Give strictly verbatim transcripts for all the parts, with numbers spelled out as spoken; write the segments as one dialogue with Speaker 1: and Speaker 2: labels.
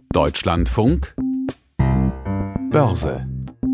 Speaker 1: Deutschlandfunk Börse.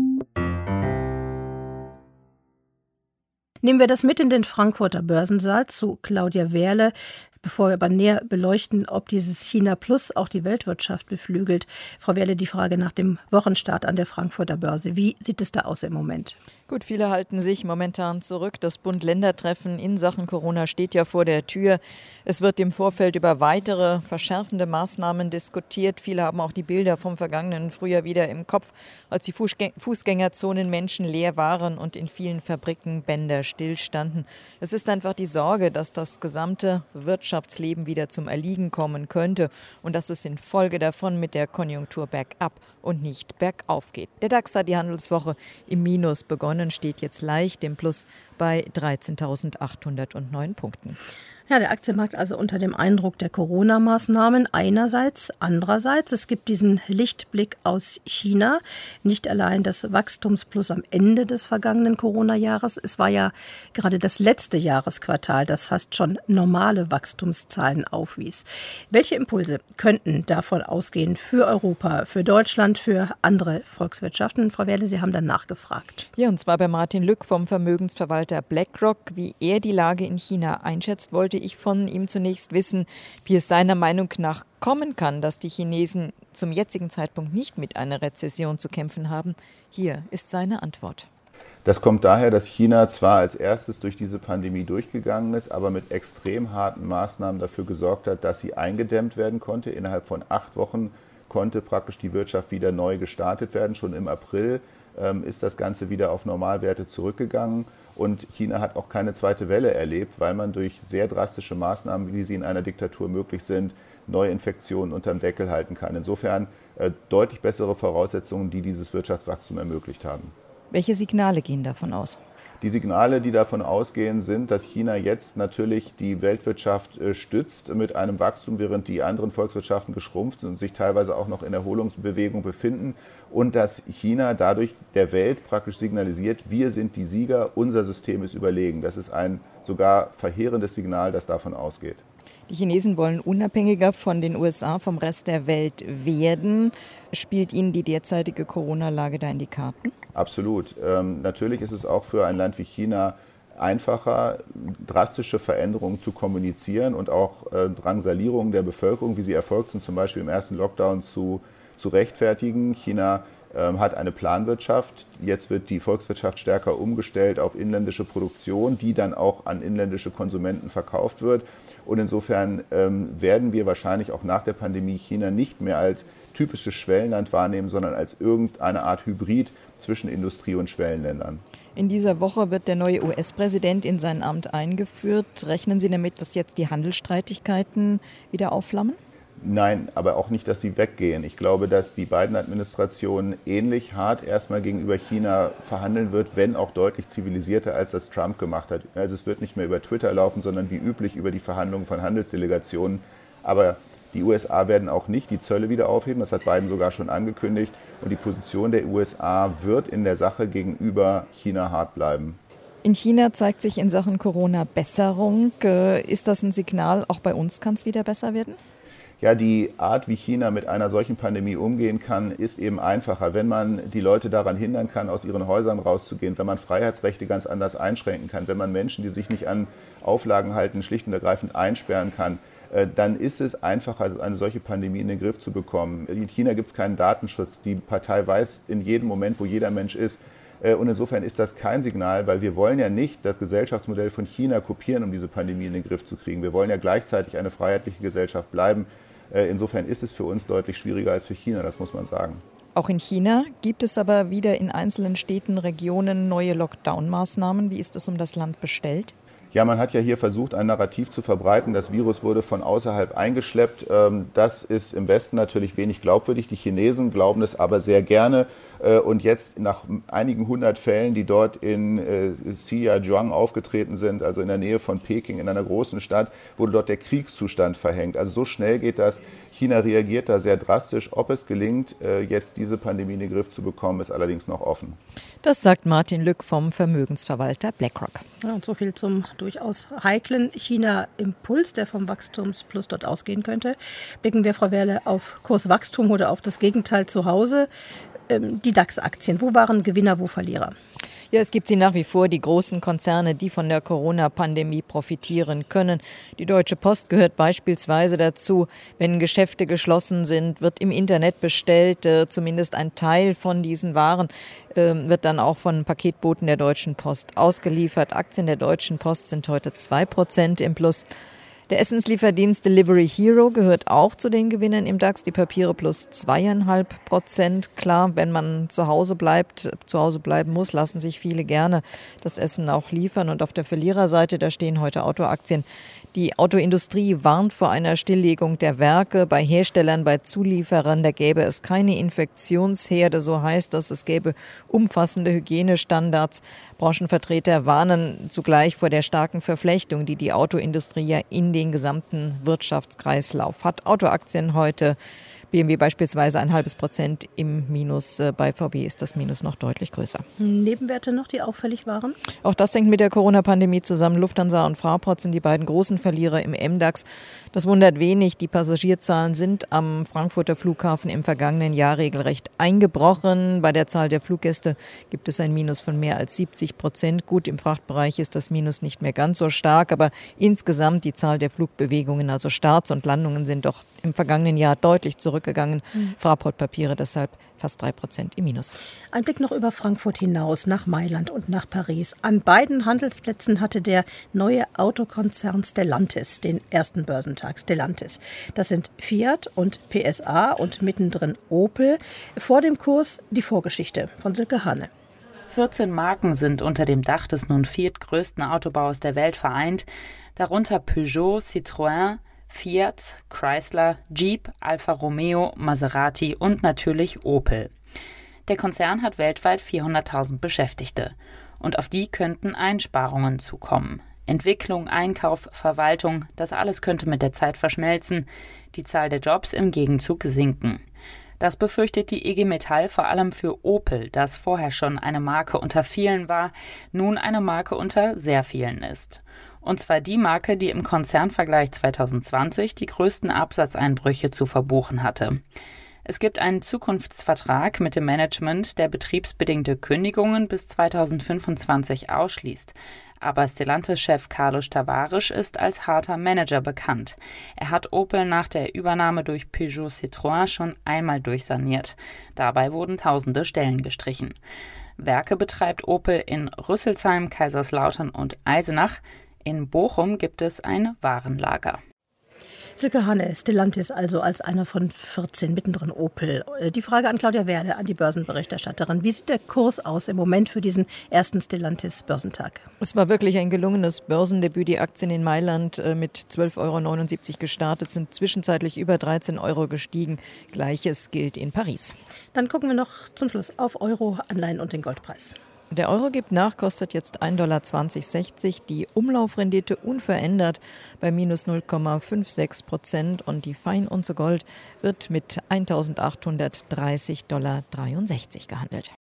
Speaker 2: Nehmen wir das mit in den Frankfurter Börsensaal zu Claudia Wehrle, bevor wir aber näher beleuchten, ob dieses China Plus auch die Weltwirtschaft beflügelt. Frau Wehrle, die Frage nach dem Wochenstart an der Frankfurter Börse. Wie sieht es da aus im Moment?
Speaker 3: Gut, viele halten sich momentan zurück. Das Bund-Länder-Treffen in Sachen Corona steht ja vor der Tür. Es wird im Vorfeld über weitere verschärfende Maßnahmen diskutiert. Viele haben auch die Bilder vom vergangenen Frühjahr wieder im Kopf, als die Fußgängerzonen menschenleer waren und in vielen Fabriken Bänder stillstanden. Es ist einfach die Sorge, dass das gesamte Wirtschaftsleben wieder zum Erliegen kommen könnte und dass es in Folge davon mit der Konjunktur bergab und nicht bergauf geht. Der DAX hat die Handelswoche im Minus begonnen, steht jetzt leicht im Plus bei dreizehntausendachthundertneun Punkten.
Speaker 2: Ja, der Aktienmarkt also unter dem Eindruck der Corona-Maßnahmen einerseits. Andererseits, es gibt diesen Lichtblick aus China. Nicht allein das Wachstumsplus am Ende des vergangenen Corona-Jahres. Es war ja gerade das letzte Jahresquartal, das fast schon normale Wachstumszahlen aufwies. Welche Impulse könnten davon ausgehen für Europa, für Deutschland, für andere Volkswirtschaften? Frau Wehrle, Sie haben dann nachgefragt.
Speaker 3: Ja, und zwar bei Martin Lück vom Vermögensverwalter BlackRock. Wie er die Lage in China einschätzt, wollte ich von ihm zunächst wissen, wie es seiner Meinung nach kommen kann, dass die Chinesen zum jetzigen Zeitpunkt nicht mit einer Rezession zu kämpfen haben. Hier ist seine Antwort.
Speaker 4: Das kommt daher, dass China zwar als erstes durch diese Pandemie durchgegangen ist, aber mit extrem harten Maßnahmen dafür gesorgt hat, dass sie eingedämmt werden konnte. Innerhalb von acht Wochen konnte praktisch die Wirtschaft wieder neu gestartet werden. Schon im April ähm, ist das Ganze wieder auf Normalwerte zurückgegangen. Und China hat auch keine zweite Welle erlebt, weil man durch sehr drastische Maßnahmen, wie sie in einer Diktatur möglich sind, Neuinfektionen unterm Deckel halten kann. Insofern äh, deutlich bessere Voraussetzungen, die dieses Wirtschaftswachstum ermöglicht haben.
Speaker 3: Welche Signale gehen davon aus?
Speaker 4: Die Signale, die davon ausgehen, sind, dass China jetzt natürlich die Weltwirtschaft äh, stützt mit einem Wachstum, während die anderen Volkswirtschaften geschrumpft sind und sich teilweise auch noch in Erholungsbewegung befinden. Und dass China dadurch der Welt praktisch signalisiert, wir sind die Sieger, unser System ist überlegen. Das ist ein sogar verheerendes Signal, das davon ausgeht.
Speaker 3: Die Chinesen wollen unabhängiger von den U S A, vom Rest der Welt werden. Spielt Ihnen die derzeitige Corona-Lage da in die Karten?
Speaker 4: Absolut. Ähm, natürlich ist es auch für ein Land wie China einfacher, drastische Veränderungen zu kommunizieren und auch äh, Drangsalierungen der Bevölkerung, wie sie erfolgt sind, zum Beispiel im ersten Lockdown zu, zu rechtfertigen. China ähm, hat eine Planwirtschaft. Jetzt wird die Volkswirtschaft stärker umgestellt auf inländische Produktion, die dann auch an inländische Konsumenten verkauft wird. Und insofern ähm, werden wir wahrscheinlich auch nach der Pandemie China nicht mehr als typisches Schwellenland wahrnehmen, sondern als irgendeine Art Hybrid zwischen Industrie- und Schwellenländern.
Speaker 3: In dieser Woche wird der neue U S-Präsident in sein Amt eingeführt. Rechnen Sie damit, dass jetzt die Handelsstreitigkeiten wieder aufflammen?
Speaker 4: Nein, aber auch nicht, dass sie weggehen. Ich glaube, dass die Biden-Administration ähnlich hart erstmal gegenüber China verhandeln wird, wenn auch deutlich zivilisierter, als das Trump gemacht hat. Also es wird nicht mehr über Twitter laufen, sondern wie üblich über die Verhandlungen von Handelsdelegationen. Aber die U S A werden auch nicht die Zölle wieder aufheben, das hat Biden sogar schon angekündigt. Und die Position der U S A wird in der Sache gegenüber China hart bleiben.
Speaker 3: In China zeigt sich in Sachen Corona Besserung. Ist das ein Signal, auch bei uns kann es wieder besser werden?
Speaker 4: Ja, die Art, wie China mit einer solchen Pandemie umgehen kann, ist eben einfacher. Wenn man die Leute daran hindern kann, aus ihren Häusern rauszugehen, wenn man Freiheitsrechte ganz anders einschränken kann, wenn man Menschen, die sich nicht an Auflagen halten, schlicht und ergreifend einsperren kann, dann ist es einfacher, eine solche Pandemie in den Griff zu bekommen. In China gibt es keinen Datenschutz. Die Partei weiß in jedem Moment, wo jeder Mensch ist. Und insofern ist das kein Signal, weil wir wollen ja nicht das Gesellschaftsmodell von China kopieren, um diese Pandemie in den Griff zu kriegen. Wir wollen ja gleichzeitig eine freiheitliche Gesellschaft bleiben. Insofern ist es für uns deutlich schwieriger als für China, das muss man sagen.
Speaker 3: Auch in China gibt es aber wieder in einzelnen Städten, Regionen neue Lockdown-Maßnahmen. Wie ist es um das Land bestellt?
Speaker 4: Ja, man hat ja hier versucht, ein Narrativ zu verbreiten. Das Virus wurde von außerhalb eingeschleppt. Das ist im Westen natürlich wenig glaubwürdig. Die Chinesen glauben das aber sehr gerne. Und jetzt nach einigen hundert Fällen, die dort in Xinjiang aufgetreten sind, also in der Nähe von Peking, in einer großen Stadt, wurde dort der Kriegszustand verhängt. Also so schnell geht das. China reagiert da sehr drastisch. Ob es gelingt, jetzt diese Pandemie in den Griff zu bekommen, ist allerdings noch offen.
Speaker 3: Das sagt Martin Lück vom Vermögensverwalter BlackRock.
Speaker 2: Ja, und so viel zum durchaus heiklen China-Impuls, der vom Wachstumsplus dort ausgehen könnte. Blicken wir, Frau Werle, auf Kurswachstum oder auf das Gegenteil zu Hause. Ähm, die DAX-Aktien, wo waren Gewinner, wo Verlierer?
Speaker 3: Ja, es gibt sie nach wie vor, die großen Konzerne, die von der Corona-Pandemie profitieren können. Die Deutsche Post gehört beispielsweise dazu. Wenn Geschäfte geschlossen sind, wird im Internet bestellt. Äh, zumindest ein Teil von diesen Waren äh, wird dann auch von Paketboten der Deutschen Post ausgeliefert. Aktien der Deutschen Post sind heute zwei Prozent im Plus. Der Essenslieferdienst Delivery Hero gehört auch zu den Gewinnern im DAX. Die Papiere plus zweieinhalb Prozent. Klar, wenn man zu Hause bleibt, zu Hause bleiben muss, lassen sich viele gerne das Essen auch liefern. Und auf der Verliererseite, da stehen heute Autoaktien. Die Autoindustrie warnt vor einer Stilllegung der Werke. Bei Herstellern, bei Zulieferern, da gäbe es keine Infektionsherde. So heißt das, es gäbe umfassende Hygienestandards. Branchenvertreter warnen zugleich vor der starken Verflechtung, die die Autoindustrie ja in den gesamten Wirtschaftskreislauf hat. Autoaktien heute, B M W beispielsweise ein halbes Prozent im Minus. Bei V W ist das Minus noch deutlich größer.
Speaker 2: Nebenwerte noch, die auffällig waren?
Speaker 3: Auch das hängt mit der Corona-Pandemie zusammen. Lufthansa und Fraport sind die beiden großen Verlierer im M DAX. Das wundert wenig. Die Passagierzahlen sind am Frankfurter Flughafen im vergangenen Jahr regelrecht eingebrochen. Bei der Zahl der Fluggäste gibt es ein Minus von mehr als siebzig Prozent. Gut, im Frachtbereich ist das Minus nicht mehr ganz so stark, aber insgesamt die Zahl der Flugbewegungen, also Starts und Landungen, sind doch im vergangenen Jahr deutlich zurückgegangen. Mhm. Fraport-Papiere deshalb fast drei Prozent im Minus.
Speaker 2: Ein Blick noch über Frankfurt hinaus, nach Mailand und nach Paris. An beiden Handelsplätzen hatte der neue Autokonzern Stellantis den ersten Börsentag. Stellantis. Das sind Fiat und P S A und mittendrin Opel. Vor dem Kurs die Vorgeschichte von Silke Hanne.
Speaker 5: vierzehn Marken sind unter dem Dach des nun viertgrößten Autobauers der Welt vereint. Darunter Peugeot, Citroën, Fiat, Chrysler, Jeep, Alfa Romeo, Maserati und natürlich Opel. Der Konzern hat weltweit vierhunderttausend Beschäftigte und auf die könnten Einsparungen zukommen. Entwicklung, Einkauf, Verwaltung, das alles könnte mit der Zeit verschmelzen, die Zahl der Jobs im Gegenzug sinken. Das befürchtet die I G Metall vor allem für Opel, das vorher schon eine Marke unter vielen war, nun eine Marke unter sehr vielen ist. Und zwar die Marke, die im Konzernvergleich zwanzig zwanzig die größten Absatzeinbrüche zu verbuchen hatte. Es gibt einen Zukunftsvertrag mit dem Management, der betriebsbedingte Kündigungen bis zweitausendfünfundzwanzig ausschließt. Aber Stellantis-Chef Carlos Tavares ist als harter Manager bekannt. Er hat Opel nach der Übernahme durch Peugeot Citroën schon einmal durchsaniert. Dabei wurden tausende Stellen gestrichen. Werke betreibt Opel in Rüsselsheim, Kaiserslautern und Eisenach. In Bochum gibt es ein Warenlager.
Speaker 2: Silke Hanne, Stellantis also als einer von vierzehn, mittendrin Opel. Die Frage an Claudia Werle, an die Börsenberichterstatterin. Wie sieht der Kurs aus im Moment für diesen ersten Stellantis-Börsentag?
Speaker 3: Es war wirklich ein gelungenes Börsendebüt. Die Aktien in Mailand mit zwölf Euro neunundsiebzig gestartet, sind zwischenzeitlich über dreizehn Euro gestiegen. Gleiches gilt in Paris.
Speaker 2: Dann gucken wir noch zum Schluss auf Euro, Anleihen und den Goldpreis.
Speaker 3: Der Euro gibt nach, kostet jetzt ein Komma zwanzig sechzig. Die Umlaufrendite unverändert bei minus null Komma sechsundfünfzig Prozent und die Feinunze Gold wird mit eintausendachthundertdreißig Komma dreiundsechzig Dollar gehandelt.